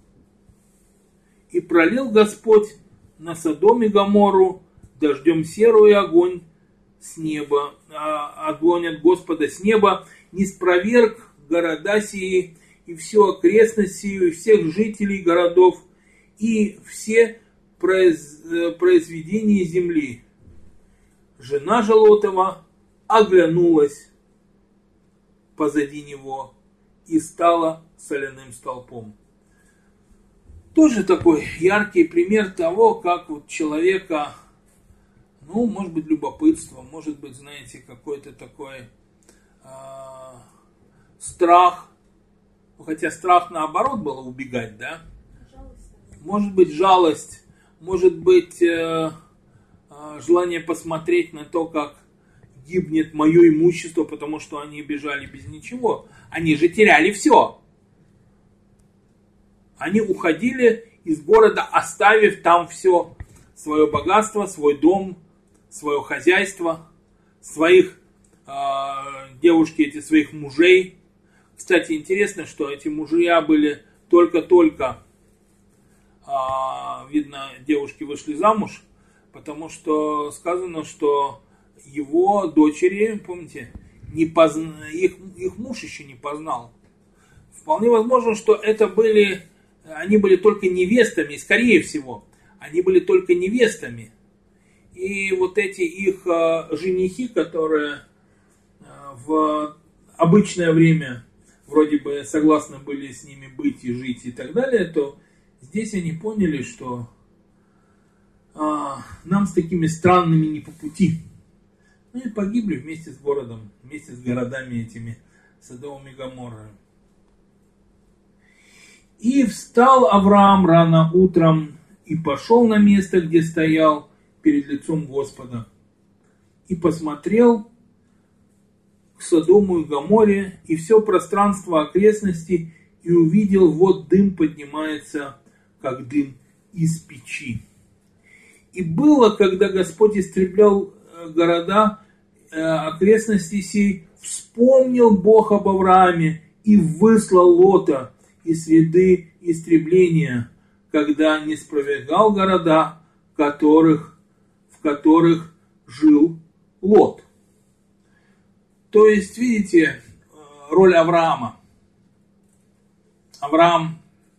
И пролил Господь на Содом и Гоморру дождем серу и огонь с неба, огонь от Господа с неба, не спроверг города сии, и всю окрестность сию, и всех жителей городов, и все произведения земли. Жена же Лотова оглянулась позади него и стала соляным столпом. Тоже такой яркий пример того, как вот человека, ну, может быть, любопытство, может быть, знаете, какой-то такой страх, хотя страх наоборот было убегать, да? Может быть, жалость, может быть, желание посмотреть на то, как гибнет мое имущество, потому что они бежали без ничего. Они же теряли все. Они уходили из города, оставив там все. Свое богатство, свой дом, свое хозяйство, своих девушки, эти своих мужей. Кстати, интересно, что эти мужья были только-только, видно, девушки вышли замуж, потому что сказано, что его дочери, помните, их муж еще не познал. Вполне возможно, что они были только невестами, скорее всего, они были только невестами. И вот эти их женихи, которые в обычное время вроде бы согласны были с ними быть и жить и так далее, то здесь они поняли, что нам с такими странными не по пути. Ну и погибли вместе с городом, вместе с городами этими, Содомом и Гоморрой. И встал Авраам рано утром и пошел на место, где стоял перед лицом Господа. И посмотрел к Содому и Гоморре и все пространство окрестностей, и увидел, вот дым поднимается, как дым из печи. И было, когда Господь истреблял города, окрестности сей, вспомнил Бог об Аврааме и выслал Лота из среды истребления, когда не спровергал города, в которых жил Лот. То есть, видите, роль Авраама. Авраам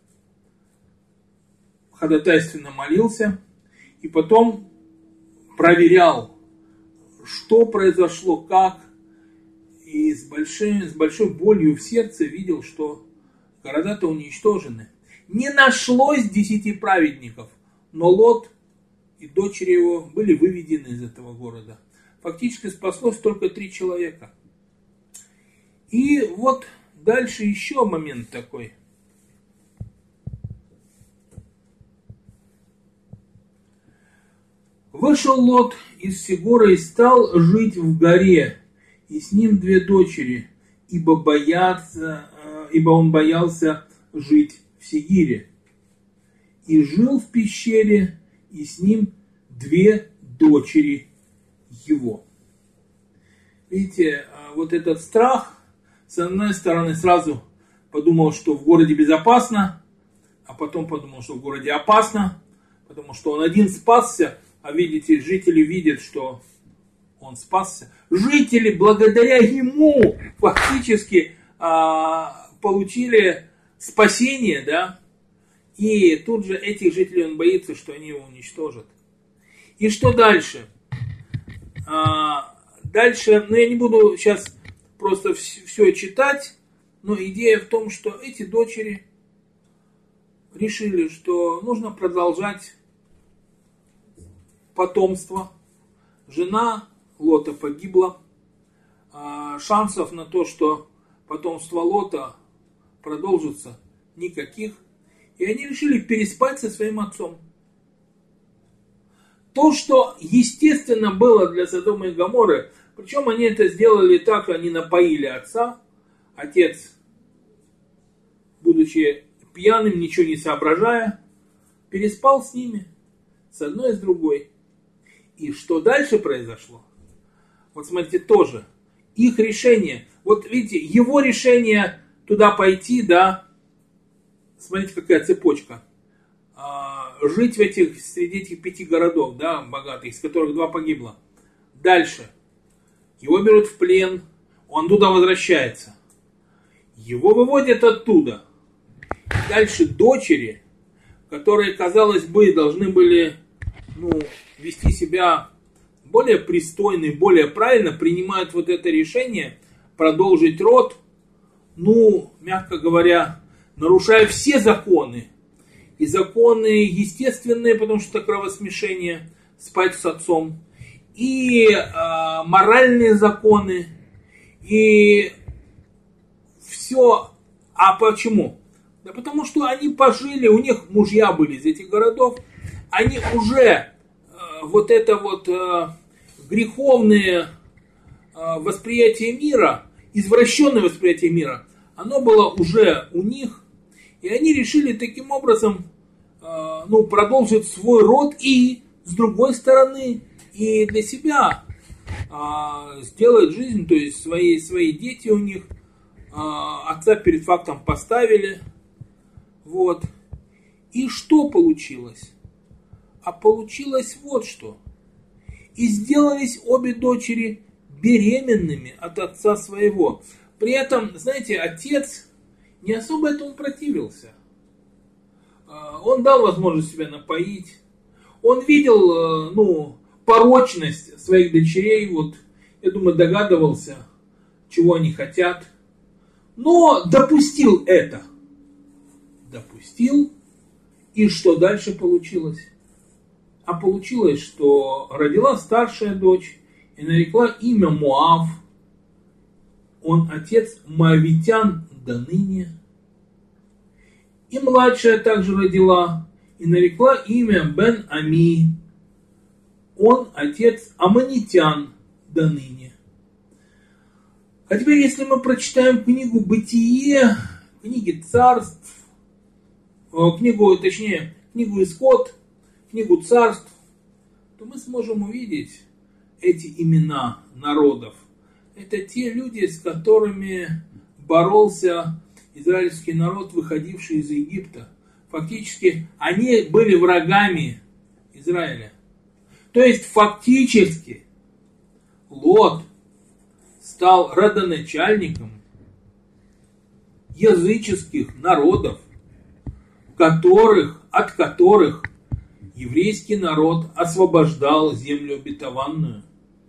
ходатайственно молился и потом проверял, что произошло, как, и с большой болью в сердце видел, что города-то уничтожены. Не нашлось 10 праведников, но Лот и дочери его были выведены из этого города. Фактически спаслось только 3 человека. И вот дальше еще момент такой. Вышел Лот из Сигора и стал жить в горе, и с ним 2 дочери, ибо он боялся жить в Сигире. И жил в пещере, и с ним 2 дочери его. Видите, вот этот страх, с одной стороны, сразу подумал, что в городе безопасно, а потом подумал, что в городе опасно, потому что он один спасся, а видите, жители видят, что он спасся. Жители благодаря ему фактически получили спасение, да, и тут же этих жителей он боится, что они его уничтожат. И что дальше? Дальше, я не буду сейчас просто все читать, но идея в том, что эти дочери решили, что нужно продолжать потомство. Жена Лота погибла. Шансов на то, что потомство Лота продолжится, никаких. И они решили переспать со своим отцом. То, что естественно было для Содома и Гоморры, причем они это сделали так, они напоили отца. Отец, будучи пьяным, ничего не соображая, переспал с ними, с одной и с другой. И что дальше произошло? Вот смотрите, тоже их решение. Вот видите, его решение туда пойти, да, смотрите, какая цепочка. Жить среди этих 5 городов, да, богатых, из которых 2 погибло. Дальше. Его берут в плен, он туда возвращается. Его выводят оттуда. Дальше дочери, которые, казалось бы, должны были вести себя более пристойно и более правильно, принимают вот это решение продолжить род, мягко говоря, нарушая все законы. И законы естественные, потому что это кровосмешение, спать с отцом, и моральные законы, и все. А почему? Да потому что они пожили, у них мужья были из этих городов, они уже греховное восприятие мира, извращенное восприятие мира, оно было уже у них, и они решили таким образом продолжить свой род и, с другой стороны, и для себя сделать жизнь, то есть свои дети у них, отца перед фактом поставили. Вот. И что получилось? А получилось вот что. И сделались обе дочери беременными от отца своего. При этом, знаете, отец не особо этому противился. Он дал возможность себя напоить. Он видел, порочность своих дочерей. Вот, я думаю, догадывался, чего они хотят. Но допустил это. Допустил. И что дальше получилось? А получилось, что родила старшая дочь и нарекла имя Моав. Он отец моавитян до ныне. И младшая также родила и нарекла имя Бен-Ами. Он отец аммонитян до ныне. А теперь, если мы прочитаем книгу Бытие, книги Царств, книгу Исход, книгу Царств, то мы сможем увидеть эти имена народов. Это те люди, с которыми боролся израильский народ, выходивший из Египта. Фактически они были врагами Израиля. То есть фактически Лот стал родоначальником языческих народов, от которых еврейский народ освобождал землю обетованную.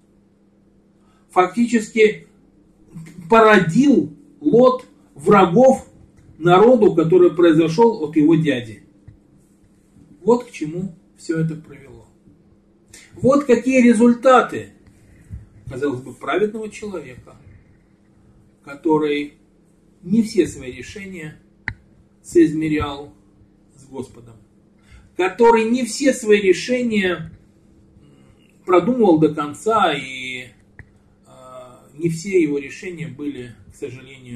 Фактически породил Лот врагов народу, который произошел от его дяди. Вот к чему все это привело. Вот какие результаты, казалось бы, праведного человека, который не все свои решения соизмерял с Господом, который не все свои решения продумывал до конца, и не все его решения были, к сожалению,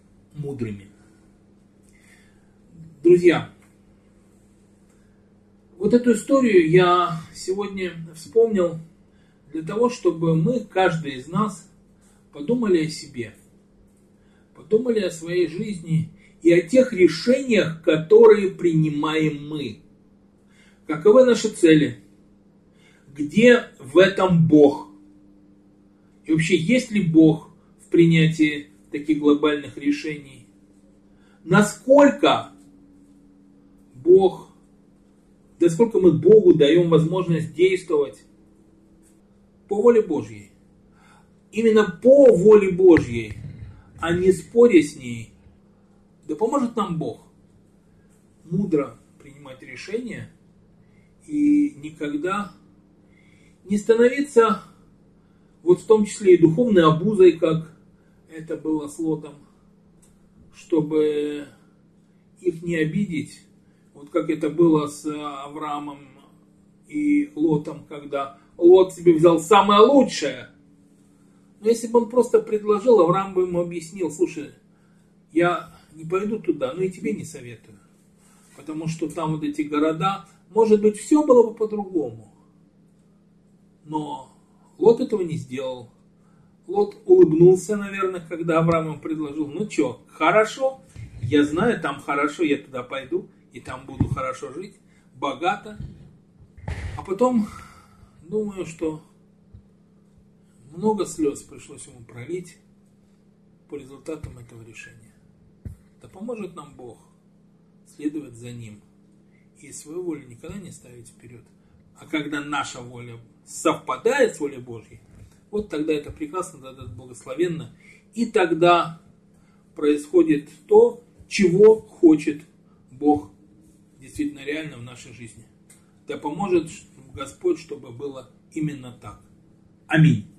мудрыми. Друзья, Вот эту историю я сегодня вспомнил для того, чтобы мы, каждый из нас, подумали о себе, подумали о своей жизни и о тех решениях, которые принимаем мы. Каковы наши цели? Где в этом Бог? И вообще, есть ли Бог в принятии таких глобальных решений? Насколько мы Богу даем возможность действовать по воле Божьей? Именно по воле Божьей, а не споря с ней. Да поможет нам Бог мудро принимать решения и никогда не становиться, вот в том числе и духовной обузой, как это было с Лотом, чтобы их не обидеть, вот как это было с Авраамом и Лотом, когда Лот себе взял самое лучшее. Но если бы он просто предложил, Авраам бы ему объяснил: слушай, я не пойду туда, но и тебе не советую. Потому что там вот эти города, может быть, все было бы по-другому. Но Лот этого не сделал. Лот улыбнулся, наверное, когда Авраам ему предложил: ну что, хорошо, я знаю, там хорошо, я туда пойду, и там буду хорошо жить, богато. А потом думаю, что много слез пришлось ему пролить по результатам этого решения. Да поможет нам Бог следовать за Ним и свою волю никогда не ставить вперед. А когда наша воля совпадает с волей Божьей, вот тогда это прекрасно, тогда это благословенно. И тогда происходит то, чего хочет Бог действительно реально в нашей жизни. Да поможет Господь, чтобы было именно так. Аминь.